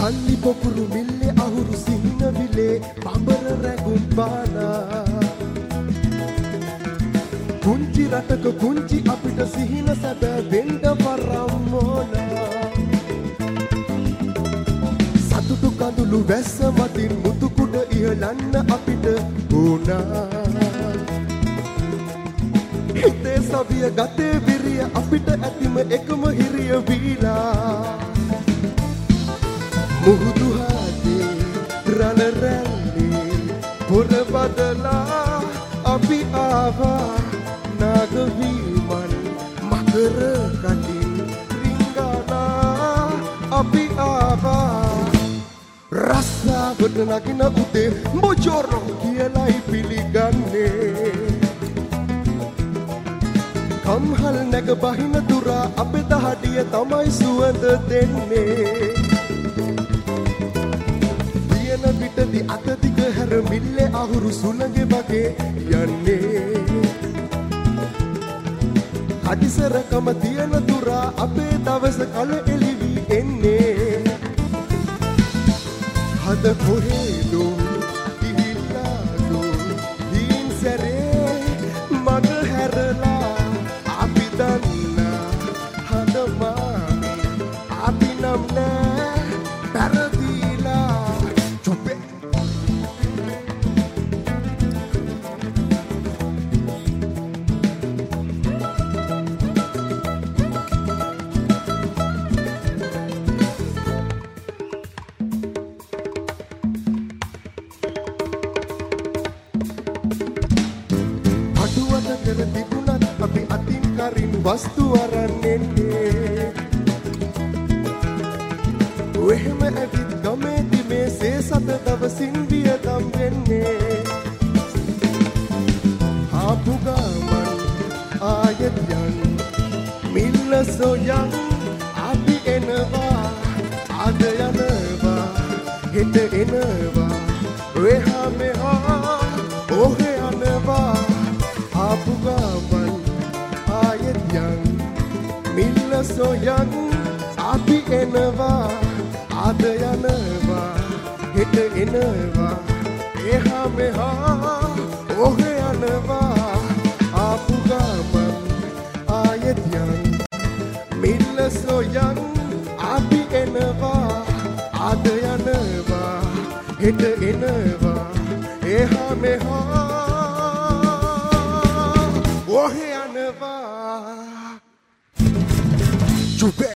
පල්ලි පොකුරු මිල්ලේ අහුරු සිහින විලේ බඹර රැගුම් බාලා කුංචි රටක කුංචි අපිට සිහින සැබෑ වෙන්න වරම් ඕනා සතුටු කඳුළු වැස්ස මතින් මුතු කුඩ ඉහළන්න අපිට ඕනා හිතේ සවිය ගතේ විරිය අපිට ඇතිම එකම හිරිය වීලා මුහුදු හාදේ රළ රැල්ලේ පොර බදලා අපි ආවා නාගවීමන් මකර කටින් රිංගනා අපි ආවා රස්සාවට නගින උදේ මොජොරෝ කියලායි පිළිගන්නේ කම්හල් නැග බහින දුරා අපේ දහඩිය තමයි සුවඳ දෙන්නේ දියන පිටදි අත දිග හැර මිල්ලේ අහුරු සුළඟේ වගේ යන්නේ කඩිසරකම තියෙන දුරා අපේ දවස කල එළිවි එන්නේ හද කොහෙදෝ ගිහිල්ලාදෝ හින් සැරේ මග හැරලා අපි දන්නා හද මාමි අපි නම් නෑ පැරදීලා චොපේ අඩුවට කර තිබුණත් අපි අතින් කරින් වස්තු අරන් එන්නේ එහෙම ඇවිත් ගමේදී මේ සේසත දවසින් වියදම් වෙන්නේ ආපු ගමන් ආයෙත් යන් මිල්ල සොයන් අපි එනවා අද යනවා හෙට එනවා එහා මෙහා ඔහෙ යනවා ආපු ගමන් ආයෙත් යන් මිල්ල සොයන් අපි එනවා අද යනවා හෙට එනවා එහා මෙහා ඔහෙ යනවා ආපු ගමන් ආයෙත් යන් මිල්ල සොයන් අපි එනවා අද යනවා හෙට එනවා එහා මෙහා ඔහෙ යනවා චුපේ